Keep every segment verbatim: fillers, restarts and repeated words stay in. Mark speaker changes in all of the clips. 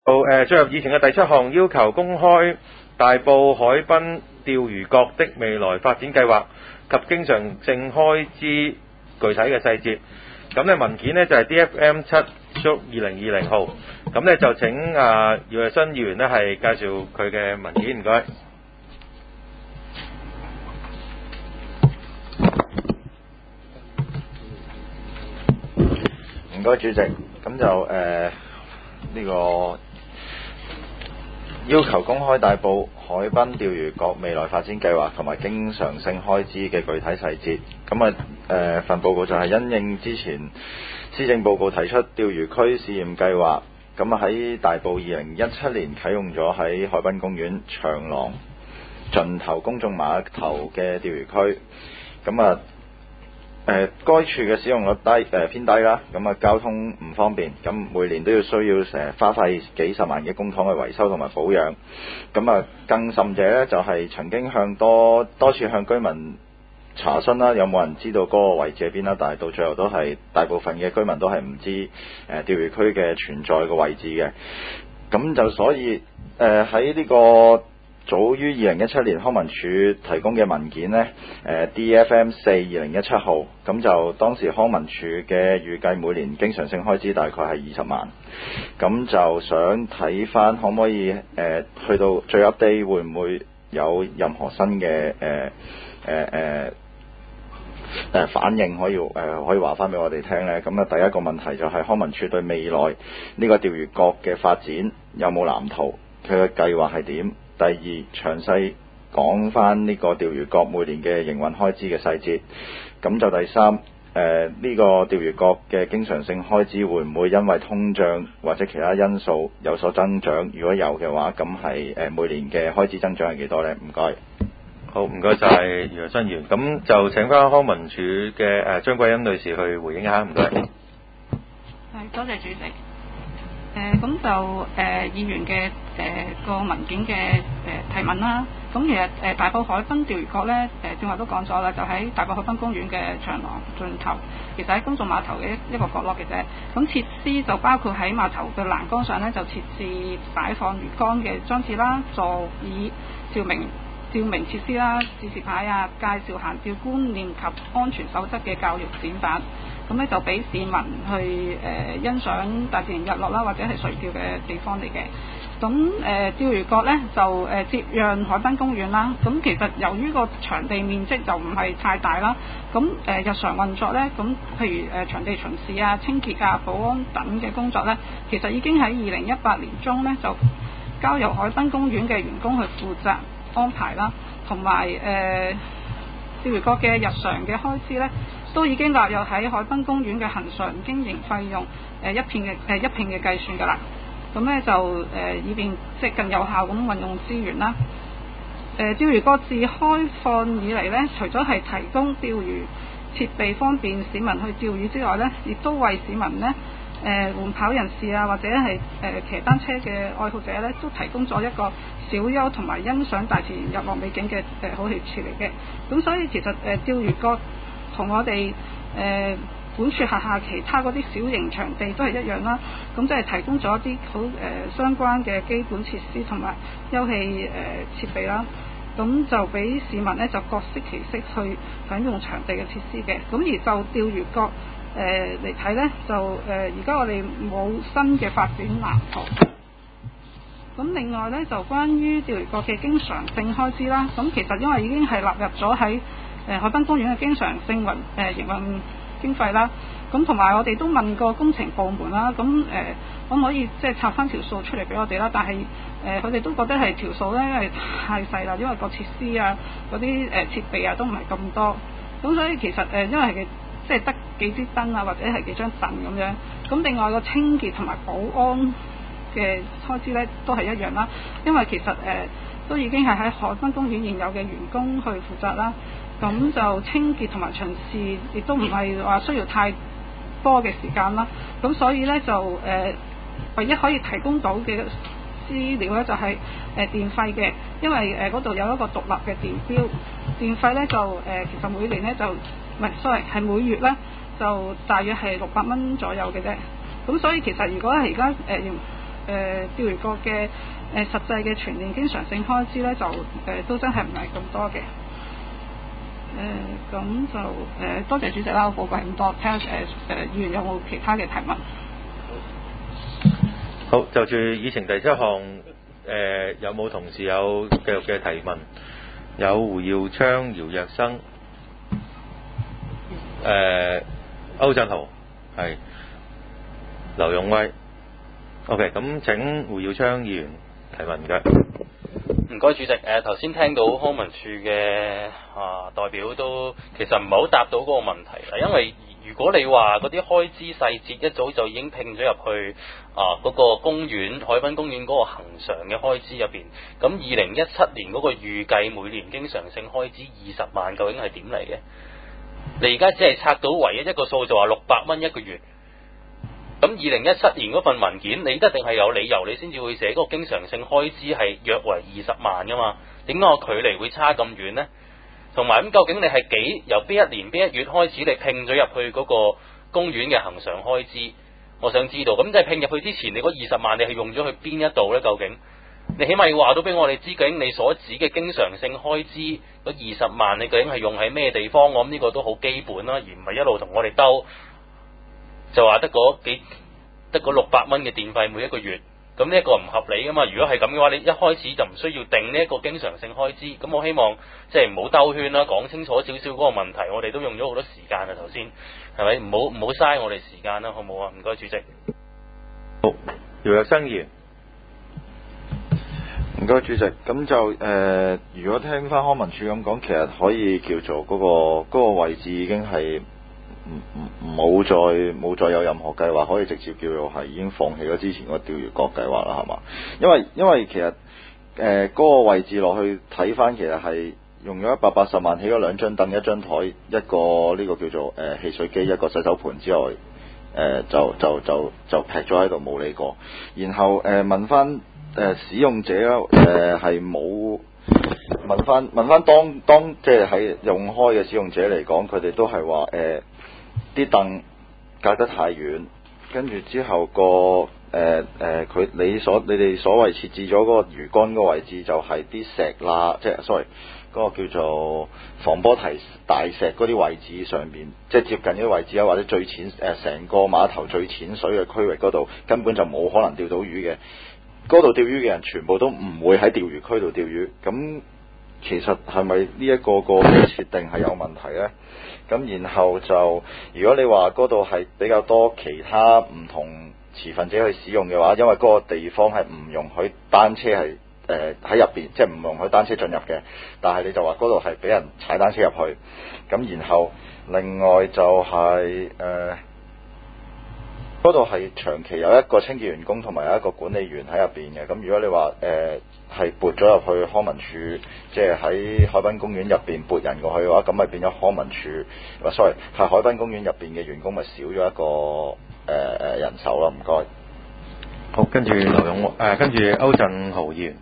Speaker 1: 好誒，進入議程嘅第七項，要求公開大埔海濱釣魚角的未來發展計劃及經常性開支具體嘅細節。咁呢文件呢就係 D F M 七/二零二零號。咁呢就請啊姚逸新議員呢係介紹佢嘅文件，唔該。
Speaker 2: 唔該主席，咁就誒呢、呃這個要求公開大埔海濱釣魚角未來發展計劃同埋經常性開支嘅具體細節。咁啊誒份報告就係因應之前施政報告提出釣魚區試驗計劃，咁啊喺大埔二零一七年啟用咗喺海濱公園長廊盡頭公眾碼頭嘅釣魚區。咁啊誒、呃，該處嘅使用率低誒、呃、偏低啦，咁啊交通唔方便，咁每年都要需要成日花費幾十萬嘅公帑去維修同埋保養，咁啊更甚者呢，就係、是、曾經向多多次向居民查詢啦，有冇人知道嗰個位置喺邊啦？但係到最後都係大部分嘅居民都係唔知誒、呃、釣魚區嘅存在嘅位置嘅，咁就所以誒喺呢個早於二零一七年康文署提供嘅文件呢，誒 D F M 四二零一七號，咁就當時康文署嘅預計每年經常性開支大概係二十萬，咁就想睇翻可唔可以誒、呃、去到最 update 會唔會有任何新嘅誒誒誒誒反應可以誒、呃、可以話翻俾我哋聽呢？咁啊第一個問題就係康文署對未來呢個釣魚角嘅發展有冇藍圖，佢嘅計劃係點？第二，詳細講翻呢個釣魚角每年嘅營運開支嘅細節。咁就第三，誒、呃、呢、這個釣魚角嘅經常性開支會唔會因為通脹或者其他因素有所增長？如果有嘅話，咁係誒每年嘅開支增長係幾多呢？唔該。
Speaker 1: 好，唔該晒姚逸新議員。咁就請翻康文署嘅誒張桂欣女士去回應一下，唔該。
Speaker 3: 係，多謝主席。誒、呃、咁就誒、呃、議員嘅誒個文件嘅誒、呃、提問啦。咁其實誒、呃、大埔海濱釣魚角咧，誒正話都講咗啦，就喺大埔海濱公園嘅長廊盡頭，其實喺公眾碼頭嘅一個角落嘅啫。咁設施就包括喺碼頭嘅欄杆上咧，就設置擺放魚竿嘅裝置啦，座椅、照明照明設施啦、指示牌啊、介紹行釣觀念及安全守則嘅教育展板。咁咧就俾市民去誒、呃、欣賞大自然日落啦，或者係垂釣嘅地方嚟嘅。咁誒、呃、釣魚角咧就誒、呃、接壤海濱公園啦。咁其實由於個場地面積就唔係太大啦，咁誒、呃、日常運作咧，咁譬如誒、呃、場地巡視啊、清潔啊、保安等嘅工作咧，其實已經喺二零一八年中咧就交由海濱公園嘅員工去負責安排啦，同埋誒釣魚角嘅日常嘅開支咧，都已經納入喺海濱公園嘅恆常經營費用誒、呃、一片嘅誒、呃、一片嘅計算㗎啦。咁咧就誒、呃、以便即係更有效咁運用資源啦。誒釣魚角自開放以嚟咧，除咗係提供釣魚設備方便市民去釣魚之外咧，亦都為市民咧誒緩跑人士啊，或者係誒、呃、騎單車嘅愛好者咧，都提供咗一個小休同埋欣賞大自然日落美景嘅誒、呃、好去處嚟嘅。咁所以其實誒、呃、釣魚角同我哋誒本署轄下其他嗰啲小型場地都係一樣啦，咁即係提供咗一啲好誒相關嘅基本設施同埋休憩誒、呃、設備啦，咁就俾市民咧就各適其適去享用場地嘅設施嘅。咁而就釣魚角誒嚟睇咧，就誒而家我哋冇新嘅發展藍圖。咁另外咧就關於釣魚角嘅經常性開支啦，咁其實因為已經係納入咗喺誒海濱公園嘅經常性運誒營運經費啦，咁同埋我哋都問過工程部門啦，咁誒可唔可以即係拆翻條數出嚟俾我哋啦？但係誒佢哋都覺得係條數咧係太細啦，因為個設施啊嗰啲誒設備啊都唔係咁多，咁所以其實誒、呃、因為係即係得幾支燈啊或者係幾張凳咁樣，咁另外個清潔同埋保安嘅開支咧都係一樣啦，因為其實誒、呃、都已經係喺海濱公園現有嘅員工去負責啦。咁就清潔同埋巡視，亦都唔係話需要太多嘅時間啦。咁所以咧就誒、呃，唯一可以提供到嘅資料咧就係、是、誒、呃、電費嘅，因為誒嗰度有一個獨立嘅電錶，電費咧就誒、呃、其實每年咧就唔係 sorry 係每月咧就大約係六百蚊左右嘅啫。咁所以其實如果係而家誒誒釣魚角嘅誒實際嘅全年經常性開支咧，就誒、呃、都真係唔係咁多嘅。誒、呃、咁就誒、呃、多謝主席啦，我報告咁多，睇下誒誒議員有冇其他嘅提問。
Speaker 1: 好，就住議程第七項，誒、呃、有冇同事有繼續嘅提問？有胡耀昌、姚若生、誒、呃、歐振豪，係劉勇威。OK， 咁請胡耀昌議員提問嘅。
Speaker 4: 唔該，主席。誒頭先聽到康文署嘅啊代表都其實唔係好答到嗰個問題啦，因為如果你話嗰啲開支細節一早就已經拼咗入去啊嗰、嗰個公園海濱公園嗰個恆常嘅開支入邊，咁二零一七年嗰個預計每年經常性開支二十萬究竟係點嚟嘅？你而家只係拆到唯一一個數就話六百蚊一個月。咁二零一七年嗰份文件，你一定係有理由，你先至會寫嗰個經常性開支係約為二十萬噶嘛？點解個距離會差咁遠呢？同埋咁，究竟你係幾由邊一年邊一月開始，你拼咗入去嗰個公園嘅恆常開支？我想知道。咁即係拼入去之前，你嗰二十萬你係用咗去邊一度呢？究竟你起碼要話到俾我哋知，究竟你所指嘅經常性開支嗰二十萬，你究竟係用喺咩地方？我諗呢個都好基本啦，而唔係一路同我哋兜。就話得嗰幾得嗰六百蚊嘅電費每一個月，咁呢一個唔合理噶嘛？如果係咁嘅話，你一開始就唔需要定呢一個經常性開支。咁我希望即係唔好兜圈啦，講清楚少少嗰個問題。我哋都用咗好多時間啊，頭先係咪？唔好唔好嘥我哋時間啦，好唔好啊？唔該，主席。
Speaker 1: 好，姚若生議員。
Speaker 2: 唔該，主席。咁就誒、呃，如果聽翻康文署咁講，其實可以叫做嗰、嗰個嗰個位置已經係。唔唔冇再冇再有任何計劃，可以直接叫做係已經放棄咗之前嗰個釣魚角計劃啦，係嘛？因為因為其實誒嗰、呃嗰個位置落去睇翻，其實係用咗一百八十萬起咗兩張凳、一張台、一個呢個叫做誒、呃、汽水機、一個洗手盤之外，誒、呃、就就就就劈咗喺度冇理過。然後誒、呃、問翻誒、呃、使用者誒係冇問翻問翻當當即係喺用開嘅使用者嚟講，佢哋都係話誒。呃啲凳隔得太遠，跟住之後個誒誒佢你所你哋所謂設置咗嗰個魚竿個位置就係啲石罅，即係 sorry 嗰個叫做防波堤大石嗰啲位置上邊，即係接近啲位置啊，或者最淺誒成個碼頭最淺水嘅區域嗰度根本就冇可能釣到魚嘅，嗰度釣魚嘅人全部都唔會喺釣魚區度釣魚，咁其實係咪呢一個個嘅設定係有問題呢？咁然後就，如果你話嗰度係比較多其他唔同持份者去使用嘅話，因為嗰個地方係唔容許單車係誒喺入邊，即係唔容許單車進入嘅。但係你就話嗰度係俾人踩單車入去。咁然後另外就係誒嗰度係長期有一個清潔員工同埋有一個管理員喺入邊嘅。咁如果你話誒係撥咗入去康文署，即係喺海濱公園入邊撥人過去嘅話，咁咪變咗康文署，唔係 sorry，係海濱公園入邊嘅員工咪少咗一個誒誒、呃、人手咯，唔該。
Speaker 1: 好，跟住劉勇誒，跟住歐振豪議員。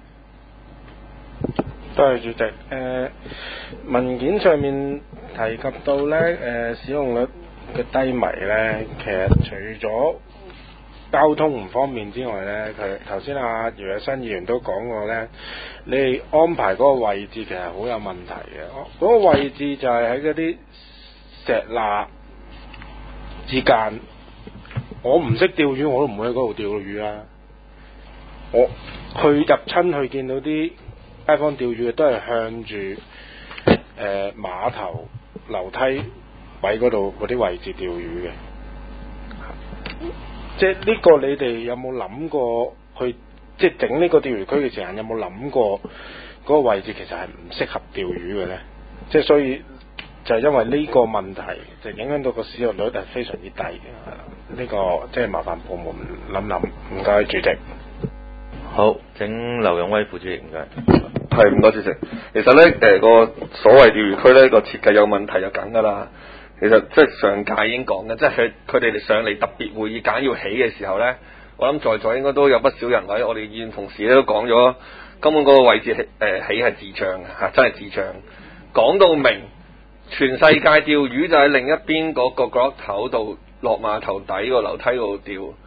Speaker 5: 多謝主席。誒、呃、文件上面提及到咧，誒、呃、使用率嘅低迷咧，其實除咗交通唔方便之外咧，佢頭先阿姚若生議員都講過咧，你哋安排嗰個位置其實好有問題嘅。嗰、嗰個位置就係喺嗰啲石罅之間。我唔識釣魚，我都唔會喺嗰度釣魚啊！我去入親去見到啲街坊釣魚嘅，都係向住誒、呃、碼頭樓梯位嗰度嗰啲位置釣魚嘅。即係呢個你哋有冇諗過去，即係整呢個釣魚區嘅時間有冇諗過嗰個位置其實係唔適合釣魚嘅呢？即係所以就係因為呢個問題，就影響到個使用率係非常之低嘅。呢、這個即係麻煩部門諗諗，唔該主席。
Speaker 1: 好，請劉勇威副主席，唔該。
Speaker 6: 係，唔該主席。其實咧，誒、呃、個所謂釣魚區咧個設計有問題就梗㗎啦。其實即係上屆已經講嘅，即係佢佢哋上嚟特別會議揀要起嘅時候咧，我諗在座應該都有不少人或者我哋議員同事咧都講咗，根本嗰個位置起誒、呃、起係智障嘅嚇，真係智障。講到明，全世界釣魚就喺另一邊嗰個角落頭度落碼頭底個樓梯度釣。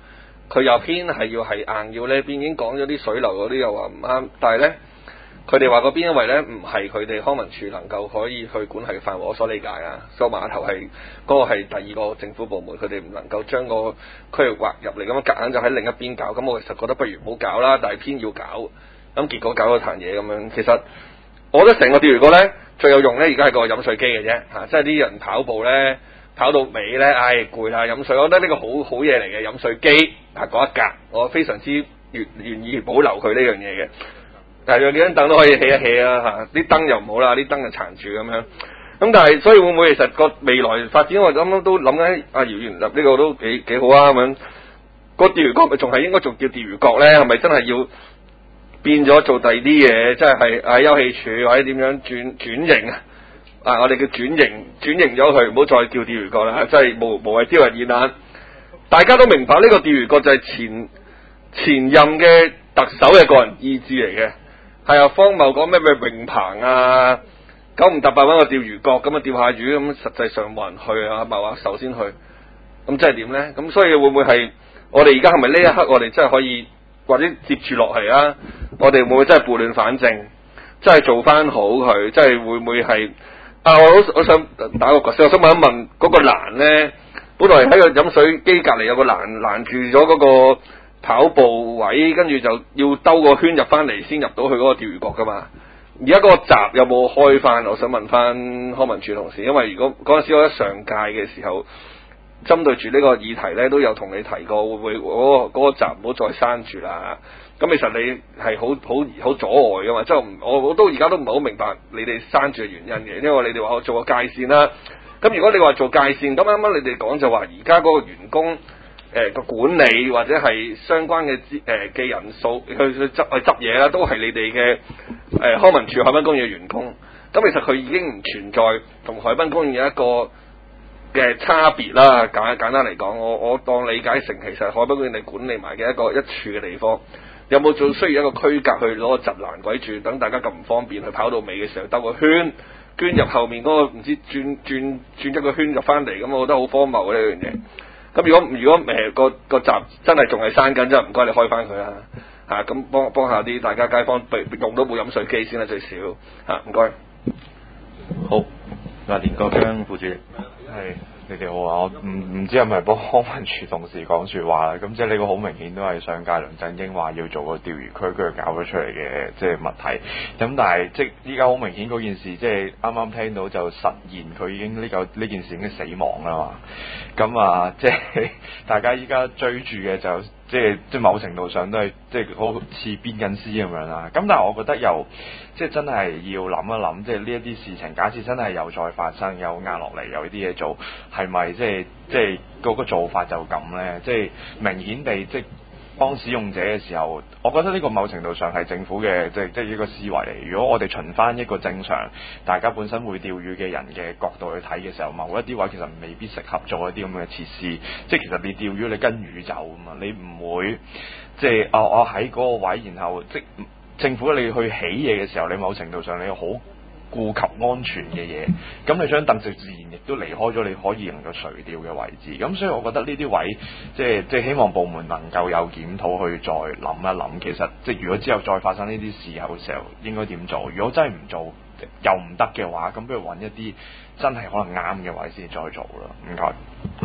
Speaker 6: 佢又偏係要係硬要呢邊，已經講咗啲水流嗰啲又話唔啱，但係呢，佢哋話嗰邊因為呢唔係佢哋康文署能夠可以去管轄嘅範圍，我所理解啊，所以碼頭係嗰、嗰個係第二個政府部門，佢哋唔能夠將個區域劃入嚟，咁樣夾硬就喺另一邊搞，咁我其實覺得不如唔好搞啦，但係偏要搞，咁結果搞咗壇嘢咁樣，其實我覺得成個釣魚角呢，最有用呢，而家係個飲水機嘅啫嚇，即係啲人跑步呢，跑到尾呢，唉攰啦飲水，我覺得呢個好好嘢嚟嘅飲水機啊嗰一格，我非常之願願意保留佢呢樣嘢嘅。但係有幾張凳都可以起一起啦嚇，啲燈又唔好啦，啲燈就殘住咁樣。咁但係所以會唔會其實個未來發展，我啱啱都諗緊阿姚元立呢個都幾幾好啊咁樣。個釣魚角咪仲係應該仲叫釣魚角咧？係咪真係要變咗做第二啲嘢？即係係啊休憩處或者點樣轉轉型啊？啊我哋叫轉型轉型咗佢，唔好再叫釣魚角啦，真係無無謂丟人現眼。大家都明白呢個釣魚角就係前前任嘅特首嘅個人意志嚟嘅。係啊，荒謬講咩咩泳棚啊，九唔搭八揾個釣魚角咁啊釣下魚咁，實際上冇人去啊，某下首先去，咁即係點呢？咁所以會唔會係我哋而家係咪呢一刻我哋真係可以或者接住落嚟啊？我哋會唔會真係撥亂反正，真係做翻好佢？真係會唔會係啊？我好我想打個角色，我想問一問嗰個欄呢，本來喺個飲水機隔離有個欄攔住咗嗰個跑步位，跟住就要兜個圈入翻嚟先入到去嗰個釣魚角噶嘛。而家嗰個閘有冇開翻？我想問翻康文署同事，因為如果嗰陣時我喺上屆嘅時候，針對住呢個議題呢，都有同你提過，會唔會嗰、嗰個嗰、嗰個閘唔好再閂住啦？咁其實你係好好好阻礙噶嘛，即係我我都而家都唔係好明白你哋閂住嘅原因嘅，因為你哋話我做個界線啦。咁如果你話做界線，咁啱啱你哋講就話而家嗰個員工。誒個、呃、管理或者係相關嘅誒嘅人數去去執去執嘢啦，都係你哋嘅誒康文署海濱公園嘅員工。咁其實佢已經唔存在同海濱公園有一個嘅差別啦。簡簡單嚟講，我我當理解成其實海濱公園你管理埋嘅一個一處嘅地方，有冇做需要一個區隔去攞個閘攔鬼住，等大家咁唔方便去跑到尾嘅時候兜個圈，捐入後面嗰、那個唔知轉轉轉一個圈入翻嚟，咁我覺得好荒謬嘅呢樣嘢。咁如果如果誒、呃、個個閘真係仲係閂緊，真係唔該你開翻佢啦嚇，咁幫幫下啲大家街坊用到部飲水機先啦最少嚇，唔該。
Speaker 2: 好，嗱，連國章副主席。
Speaker 7: 係，你哋好啊！我唔唔知係咪幫康文署同事講説話啦？咁即係呢個好明顯都係上屆梁振英話要做個釣魚區，佢搞咗出嚟嘅即係物體。咁但係即係依家好明顯嗰件事，即係啱啱聽到就實現佢已經呢個呢件事已經死亡啦嘛。咁啊，即係大家依家追住嘅就即係即係某程度上都係即係好似邊緊屍咁樣啦。咁但係我覺得又即係真係要諗一諗，即係呢一啲事情，假設真係又再發生，有壓落嚟，有啲嘢做，係咪即係即係嗰個做法就咁咧？即係明顯地即係幫使用者嘅時候，我覺得呢個某程度上係政府嘅即係即係一個思維嚟。如果我哋循翻一個正常大家本身會釣魚嘅人嘅角度去睇嘅時候，某一啲位其實未必適合做一啲咁嘅設施。即係其實你釣魚你跟魚走啊嘛，你唔會即係啊我喺嗰個位，然後即政府你去起嘢嘅時候，你某程度上你好顧及安全嘅嘢，咁你張凳就自然亦都離開咗你可以能夠垂釣嘅位置。咁所以我覺得呢啲位即係即係希望部門能夠有檢討去再諗一諗，其實即係如果之後再發生呢啲事後嘅時候應該點做？如果真係唔做又唔得嘅話，咁不如揾一啲真係可能啱嘅位先再做啦。唔該。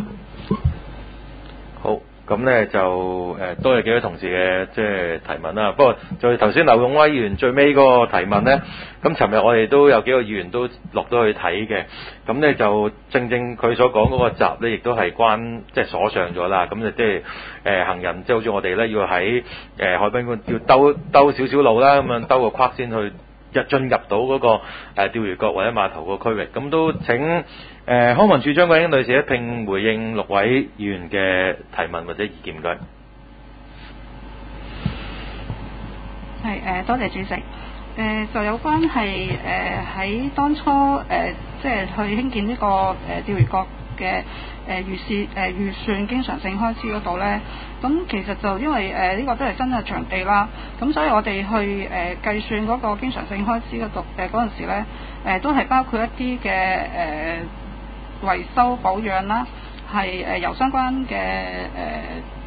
Speaker 1: 好。咁咧就誒、呃、多謝幾位同事嘅即係提問啦。不過就頭先劉勇威議員最尾嗰個提問咧，咁尋日我哋都有幾個議員都落咗去睇嘅。咁咧就正正佢所講嗰個閘咧，亦都係關即係鎖上咗啦。咁就即係誒行人即係好似我哋咧要喺誒、呃、海濱館要兜兜少少路啦，咁樣兜個框先去入進入到嗰、那個誒、呃、釣魚角或者碼頭個區域。咁都請。誒、呃、康文署張桂英女士一併回應六位議員嘅提問或者意見，唔該。
Speaker 3: 係誒，多謝主席。誒、呃、就有關係誒喺當初誒、呃、即係去興建呢、這個誒、呃、釣魚角嘅誒預算誒預算經常性開支嗰度咧，咁其實就因為誒呢、呃這個都係新嘅場地啦，咁所以我哋去誒、呃、計算嗰個經常性開支嗰度誒嗰陣時咧，誒、呃、都係包括一啲嘅誒。呃維修保養啦，係誒由相關嘅誒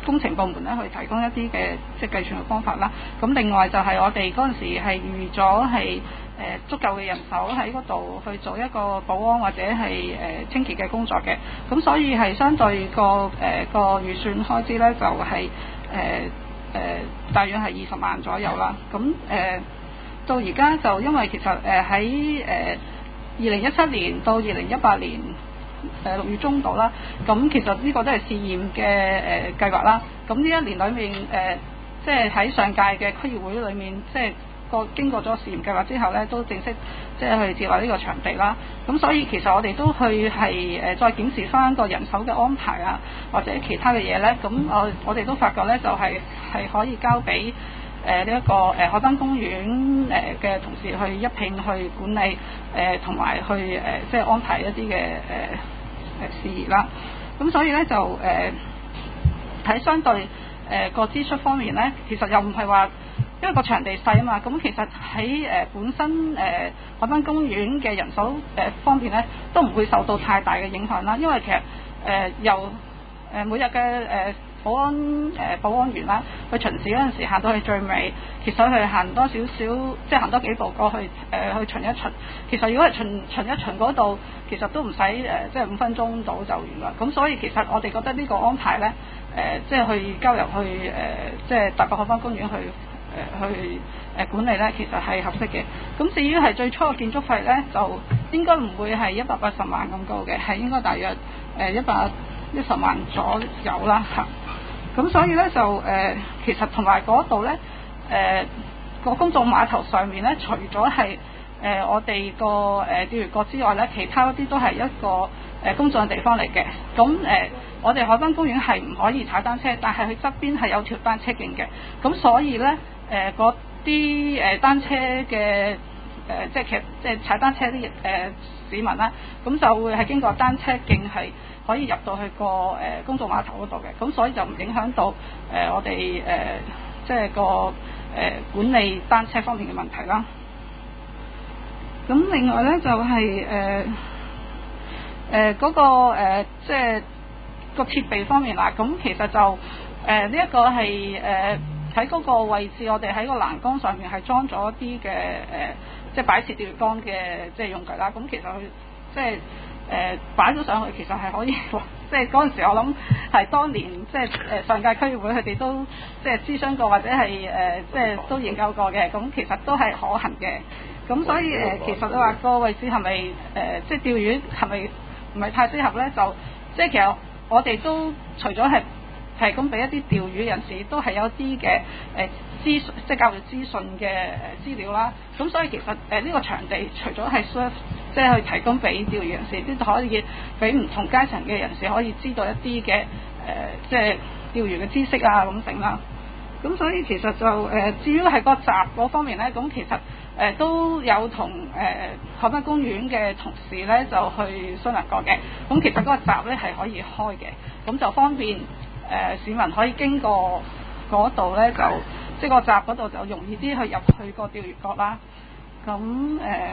Speaker 3: 工程部門咧去提供一啲嘅即係計算嘅方法啦。咁另外就係我哋嗰陣時係預咗係誒足夠嘅人手喺嗰度去做一個保安或者係誒、呃、清潔嘅工作嘅。咁所以係相對個誒、呃、個預算開支咧就係誒誒大約係二十萬左右啦。咁誒、呃、到而家就因為其實誒喺誒二零一七年到二零一八年誒六月中度啦，咁其實呢個都係試驗嘅誒計劃啦。咁呢一年裏面誒、呃，即係喺上屆嘅區議會裏面，即係個經過咗試驗計劃之後咧，都正式即係去接納呢個場地啦。咁所以其實我哋都去係誒再檢視翻個人手嘅安排啊，或者其他嘅嘢咧。咁我我哋都發覺咧，就係、是、係可以交俾誒呢一個誒海濱公園誒嘅同事去一併去管理誒，同、呃、埋去誒、呃、即係安排一啲嘅誒誒事宜啦。咁所以咧就誒喺、呃、相對誒個、呃、支出方面咧，其實又唔係話因為個場地細啊嘛。咁其實喺誒、呃、本身誒、呃、海濱公園嘅人手誒方面咧，都唔會受到太大嘅影響啦。因為其實誒、呃、由誒、呃、每日嘅誒。呃保安誒、呃、保安員啦，去巡視嗰陣時行到去最尾，其實佢行多少少，即係行多幾步過去誒、呃、去巡一巡。其實如果係巡巡一巡嗰度，其實都唔使誒，即係五分鐘到就完啦。咁所以其實我哋覺得呢個安排咧，誒、呃、即係去交由去誒、呃，即係大埔海濱公園去誒、呃、去誒、呃、管理咧，其實係合適嘅。咁至於係最初嘅建築費咧，就應該唔會係一百八十萬咁高嘅，係應該大約誒一百一十萬左右啦嚇。咁所以咧就誒、呃，其實同埋嗰度咧誒個公眾碼頭上面咧，除咗係誒我哋個誒釣魚角之外咧，其他嗰啲都係一個誒、呃、公眾嘅地方嚟嘅。咁誒、呃，我哋海濱公園係唔可以踩單車，但係佢側邊係有條單車徑嘅。咁所以咧誒嗰啲誒單車嘅誒、呃、即係其實即係踩單車啲誒、呃、市民啦，咁就會係經過單車徑係可以入到去個誒、呃、公眾碼頭嗰度嘅，咁所以就唔影響到誒、呃、我哋誒、呃、即係個誒、呃、管理單車方面嘅問題啦。咁另外咧就係誒誒嗰個、呃、即係個設備方面啦。咁其實就誒呢一個係誒喺嗰個位置，我哋喺個欄杆上面係裝咗一啲嘅誒即係擺設釣魚竿嘅即係用具啦。咁其實佢即係。誒、呃、擺咗上去其實係可以，即係嗰陣時我諗係當年即係誒上屆區議會佢哋都即係諮詢過或者係誒、呃、即係都研究過嘅，咁其實都係可行嘅。咁所以誒、呃、其實你話個位置係咪誒即係釣魚係咪唔係太適合咧？就即係其實我哋都除咗係提供俾一啲釣魚人士，都係有啲嘅誒資訊即係教育資訊嘅誒資料啦。咁所以其實誒呢、呃這個場地除咗係 serve 即係去提供俾釣魚人士，都可以俾唔同階層嘅人士可以知道一啲嘅誒，即係釣魚嘅知識啊咁整啦。咁所以其實就誒、呃，至於係個閘嗰方面咧，咁其實誒、呃、都有同誒、呃、海濱公園嘅同事咧就去商量過嘅。咁其實嗰個閘咧係可以開嘅，咁就方便誒、呃、市民可以經過嗰度咧，就即係個閘嗰度就容易啲去入去個釣魚角啦。咁誒。呃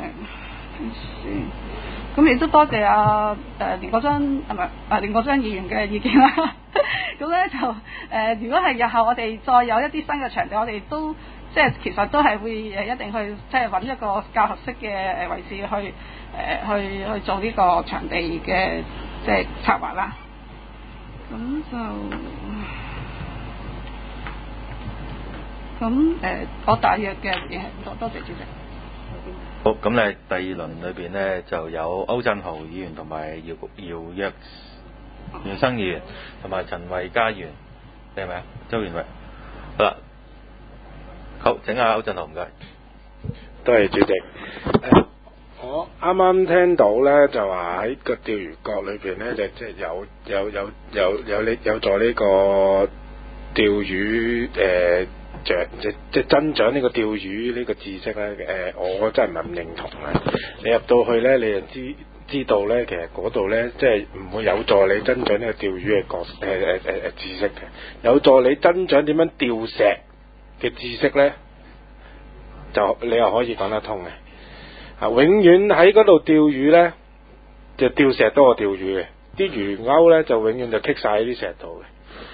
Speaker 3: 咁亦都多謝阿誒連國璋係咪啊連國璋議員嘅意見啦。咁咧就誒、呃，如果係日後我哋再有一啲新嘅場地，我哋都即係其實都係會誒一定去即係揾一個較合適嘅誒位置去誒、呃、去去做呢個場地嘅即係策劃啦。咁就咁誒、呃，我大約嘅嘢係咁多，多謝主席。
Speaker 1: 好，咁咧第二輪裏邊咧就有歐振豪議員同埋姚姚若袁生議員同埋陳慧嘉議員，係咪啊？周元偉，好啦，好，請下歐振豪唔該。
Speaker 5: 多謝主席。呃、我啱啱聽到咧就話喺個釣魚角裏邊咧就即係有有有有有呢有助呢個釣魚誒。呃即即增長呢個釣魚呢個知識咧，誒、呃，我真係唔係咁認同咧。你入到去咧，你就知知道咧，其實嗰度咧，即係唔會有助你增長呢個釣魚嘅角誒誒誒誒知識嘅，有助你增長點樣釣石嘅知識咧，就你又可以講得通嘅。啊，永遠喺嗰度釣魚咧，就釣石多過釣魚嘅，啲魚鈎咧就永遠就棘晒喺啲石度嘅。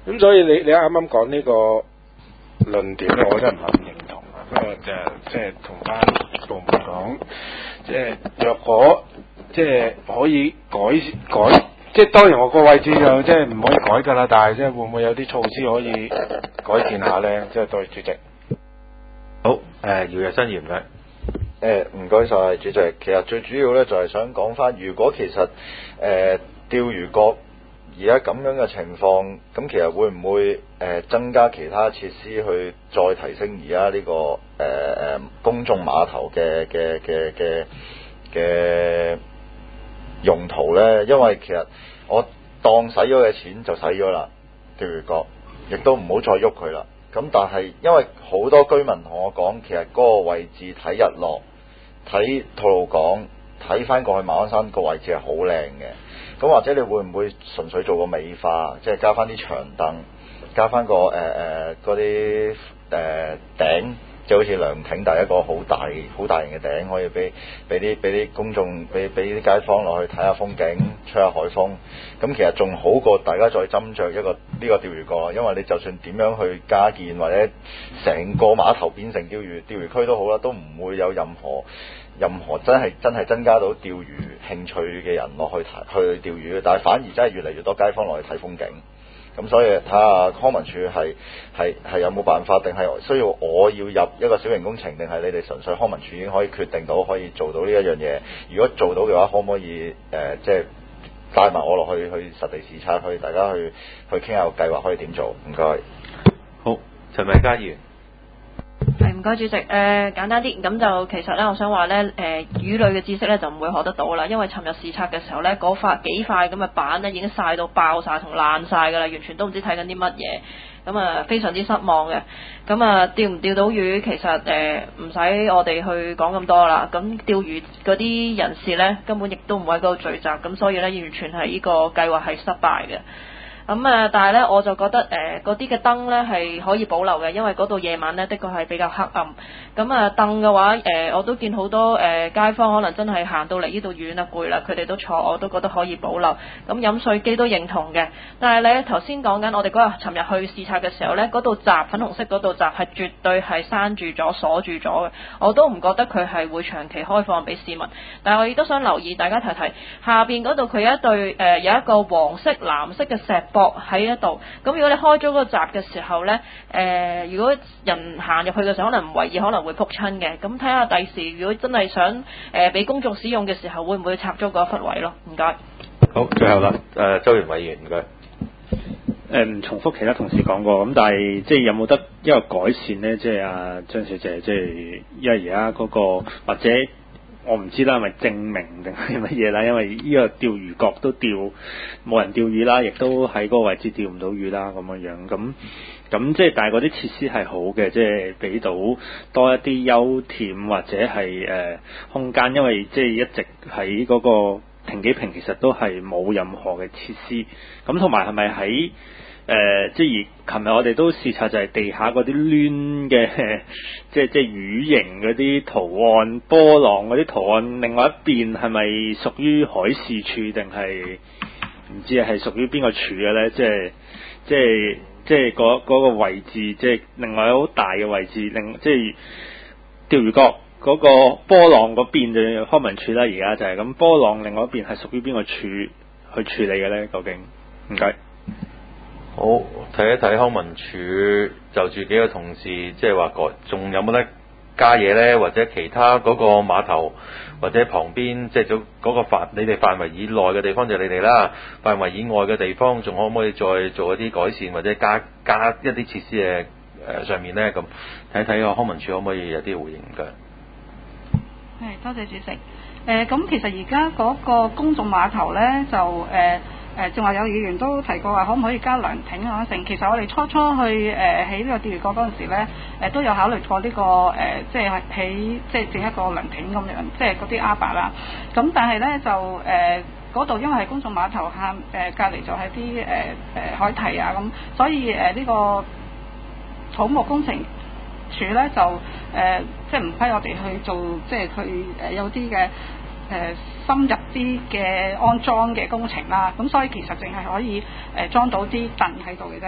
Speaker 5: 咁所以你你啱啱講呢個論點咧，我真係唔係咁認同啊。不過就即係同翻部門講，即係若果即係可以改改，即係當然我個位置就即係唔可以改㗎啦。但係即係會唔會有啲措施可以改善下咧？即係對主席。
Speaker 1: 好，誒、呃、姚日新議員嘅。
Speaker 2: 誒唔該晒主席，其實最主要咧就係想講翻，如果其實誒、呃、釣魚角而家咁樣嘅情況，咁其實會唔會誒、呃、增加其他設施去再提升而家呢個誒誒、呃、公眾碼頭嘅嘅嘅嘅嘅用途咧？因為其實我當使咗嘅錢就使咗啦，釣魚角亦都唔好再喐佢啦。咁但係因為好多居民同我講，其實嗰個位置睇日落、睇吐露港、睇翻過去馬鞍山個位置係好靚嘅。咁或者你會唔會純粹做個美化，即係加翻啲長凳，加翻個誒誒嗰啲誒頂，就好似涼亭，但係一個好大好大型嘅頂，可以俾俾啲俾啲公眾俾俾啲街坊落去睇下風景、吹下海風。咁其實仲好過大家再斟酌一個呢、這個釣魚角，因為你就算點樣去加建或者成個碼頭變成釣魚釣魚區都好啦，都唔會有任何任何真係真係增加到釣魚興趣嘅人落去睇去釣魚嘅，但係反而真係越嚟越多街坊落去睇風景。咁所以睇下康文署係係係有冇辦法，定係需要我要入一個小型工程，定係你哋純粹康文署已經可以決定到可以做到呢一樣嘢？如果做到嘅話，可唔可以誒、呃、即係帶埋我落去去實地視察，去大家去去傾下個計劃可以點做？唔該。
Speaker 1: 好，陳偉嘉議員。
Speaker 8: 係唔該主席，誒、呃、簡單啲，咁就其實咧，我想話咧，誒、呃、魚類嘅知識咧就唔會學得到啦，因為尋日視察嘅時候咧，嗰塊幾塊咁嘅板咧已經曬到爆晒同爛晒㗎啦，完全都唔知睇緊啲乜嘢，咁啊非常之失望嘅。咁啊釣唔釣到魚，其實誒唔使我哋去講咁多啦。咁釣魚嗰啲人士咧根本亦都唔會喺嗰度聚集，咁所以咧完全係呢個計劃係失敗嘅。咁啊，但係咧，我就覺得誒嗰啲嘅燈咧係可以保留嘅，因為嗰度夜晚咧的確係比較黑暗。咁啊，凳嘅話誒、呃，我都見好多誒、呃、街坊可能真係行到嚟呢度遠啦攰啦，佢哋都坐，我都覺得可以保留。咁飲水機都認同嘅，但係咧頭先講緊我哋嗰日尋日去視察嘅時候咧，嗰度閘粉紅色嗰度閘係絕對係閂住咗鎖住咗嘅，我都唔覺得佢係會長期開放俾市民。但係我亦都想留意大家睇睇下邊嗰度，佢有一對誒、呃、有一個黃色藍色嘅石駁喺一度。咁如果你開咗個閘嘅時候咧，誒、呃、如果人行入去嘅時候可能唔為意，可能會撲親嘅。咁睇下第時如果真係想誒俾、呃、公眾使用嘅時候，會唔會拆咗嗰一忽位咯？唔該。
Speaker 1: 好，最後啦，誒、呃、周元偉議員唔該。
Speaker 9: 誒唔重複其他同事講過，咁但係即係有冇得一個改善呢？即係阿張小姐，即係因為而家嗰個或者我唔知啦，係咪證明定係乜嘢啦？因為呢個釣魚角都釣冇人釣魚啦，亦都喺嗰個位置釣唔到魚啦，咁樣樣咁咁即係但係嗰啲設施係好嘅，即係俾到多一啲休憩或者係誒、呃、空間，因為即係一直喺嗰個停機坪其實都係冇任何嘅設施，咁同埋係咪喺誒即係而琴日我哋都視察就係地下嗰啲攣嘅，即係即係魚形嗰啲圖案、波浪嗰啲圖案，另外一邊係咪屬於海事處定係唔知係屬於邊個處嘅咧？即係即係即係嗰嗰個位置，即係另外好大嘅位置，另即係釣魚角嗰個波浪嗰邊就康文署啦，而家就係咁，波浪另外一邊係屬於邊個處去處理嘅咧？究竟？唔該。
Speaker 1: 好，睇一睇康文署就住幾個同事，即係話改，仲有冇得加嘢咧？或者其他嗰個碼頭或者旁邊，即係嗰嗰個範，你哋範圍以內嘅地方就你哋啦，範圍以外嘅地方，仲可唔可以再做一啲改善或者加加一啲設施嘅誒、呃、上面咧？咁睇睇個康文署可唔可以有啲回應嘅？
Speaker 3: 係，多謝主席。誒、呃，咁其實而家嗰個公眾碼頭咧，就誒。呃誒，正話有議員都提過話，可唔可以加涼亭啊？成其實我哋初初去誒喺呢個釣魚角嗰陣時咧，誒、呃、都有考慮過呢、這個誒、呃，即係起即係整一個涼亭咁樣，即係嗰啲阿伯啦。咁但係咧就誒嗰度因為係公眾碼頭下誒隔離就係啲誒誒海堤啊咁，所以誒呢、呃這個土木工程署咧就誒、呃、即係唔批我哋去做，即係佢誒有啲嘅。誒、呃、深入啲嘅安裝嘅工程啦，咁所以其實淨係可以誒、呃、裝到啲凳喺度嘅啫。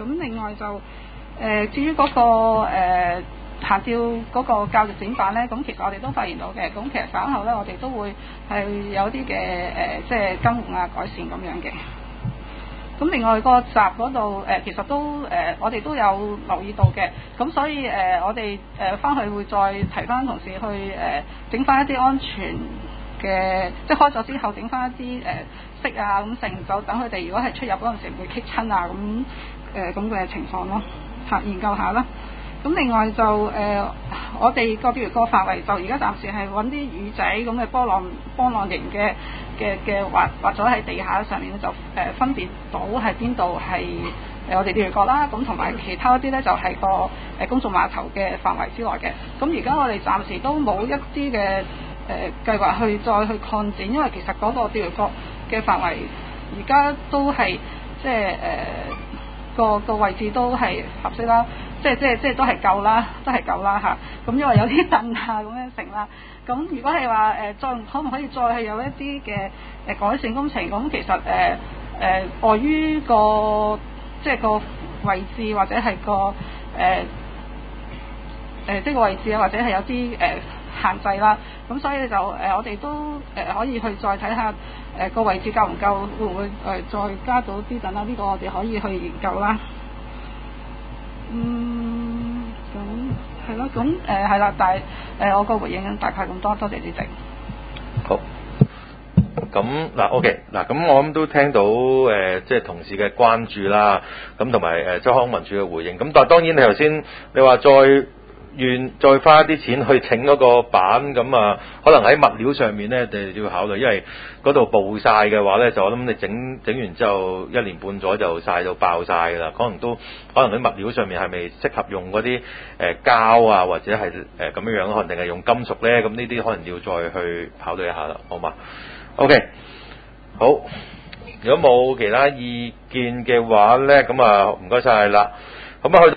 Speaker 3: 咁另外就誒、呃、至於嗰、那個誒行照嗰個教育展板咧，咁其實我哋都發現到嘅。咁其實稍後咧，我哋都會係有啲嘅誒，即係更換啊、改善咁樣嘅。咁另外個閘嗰度誒，其實都誒、呃，我哋都有留意到嘅。咁所以誒、呃，我哋誒翻去會再提翻同事去誒整翻一啲安全嘅，即係開咗之後整翻一啲誒色啊咁成，就等佢哋如果係出入嗰陣時唔會棘親啊咁誒咁嘅情況咯，嚇研究下啦。咁另外就誒、呃，我哋個譬如個範圍就而家暫時係揾啲魚仔咁嘅波浪波浪形嘅嘅嘅畫畫咗喺地下上面就誒、呃、分別到係邊度係誒我哋釣魚角啦，咁同埋其他啲咧就係、是、個誒、呃、公眾碼頭嘅範圍之內嘅。咁而家我哋暫時都冇一啲嘅誒計劃去再去擴展，因為其實嗰個釣魚角嘅範圍而家都係即係誒個個位置都係合適啦。即係即係即係都係夠啦，都係夠啦嚇。咁因為有啲凳啊咁樣成啦。咁如果係話誒再可唔可以再係有一啲嘅誒改善工程？咁其實誒誒礙於個即係個位置或者係個誒誒、呃呃、即係個位置啊，或者係有啲誒、呃、限制啦。咁所以就誒、呃、我哋都誒、呃、可以去再睇下誒個位置夠唔夠，會唔會誒、呃、再加到啲凳啦？呢、這個我哋可以去研究啦。嗯，咁係咯，咁誒係啦，但係誒、呃、我個回應大概咁多，多謝主席。
Speaker 1: 好，咁嗱 OK，嗱咁我諗都聽到誒、呃、即係同事嘅關注啦，咁同埋誒周康文署嘅回應，咁但係當然你頭先你話再願再花啲錢去整嗰個板，咁啊可能喺物料上面咧，你要考慮，因為嗰度暴曬嘅話咧，就我諗你整整完之後一年半載就曬到爆曬㗎啦，可能都可能喺物料上面係咪適合用嗰啲誒膠啊，或者係誒咁樣樣，可能定係用金屬咧？咁呢啲可能要再去考慮一下啦，好嘛 ？OK， 好，如果冇其他意見嘅話咧，咁啊唔該晒啦，咁啊去。